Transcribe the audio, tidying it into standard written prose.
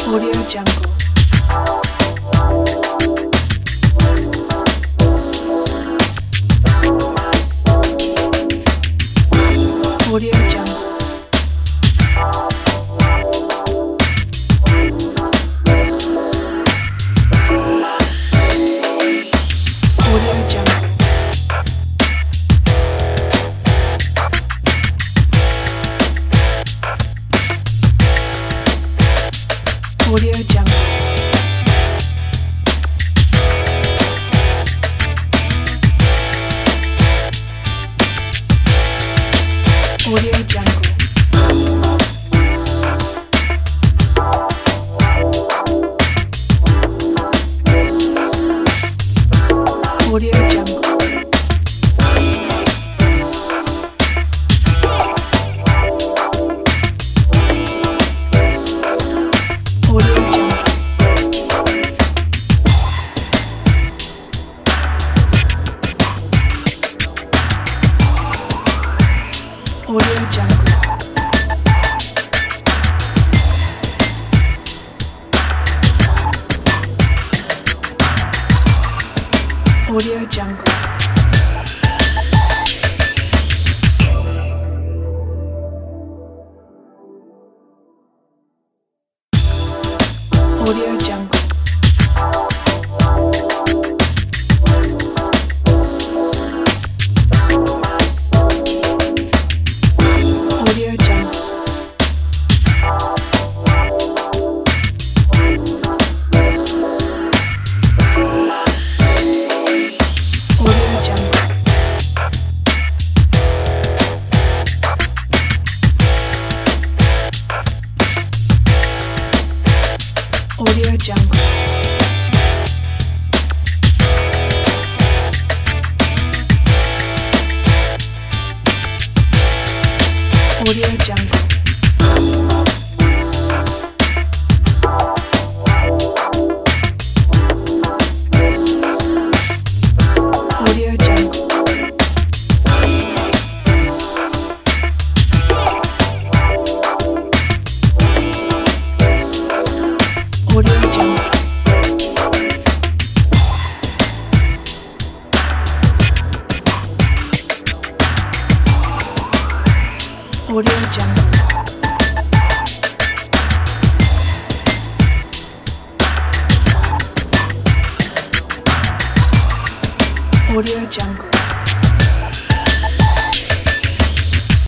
Audio Jungle. Audio Jungle. Audio Jungle. Audio Jungle. Audio Jungle. Audio Jungle. Audio Jungle. Audio Jungle. Audio Jungle. Audio Jungle. Audio Jungle. Audio Jungle. Audio Jungle. Audio Jungle. Audio Jungle. Audio Jungle.